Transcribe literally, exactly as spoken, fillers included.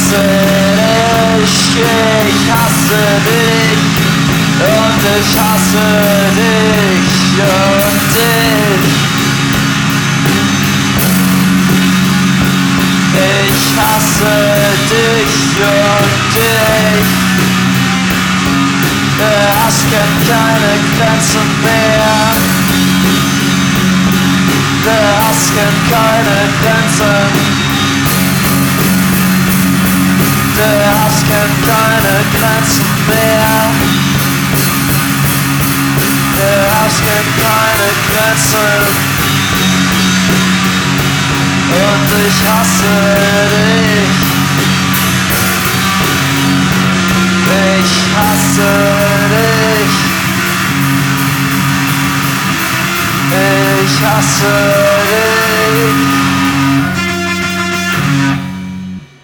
hasse dich, ich hasse dich und ich hasse dich und dich. Ich hasse dich und dich. Der Hass kennt keine Grenzen mehr. Der Hass kennt keine Grenzen. Der Hass kennt keine Grenzen mehr. Der Hass kennt keine Grenzen. Und ich hasse dich. Ich hasse dich. Ich hasse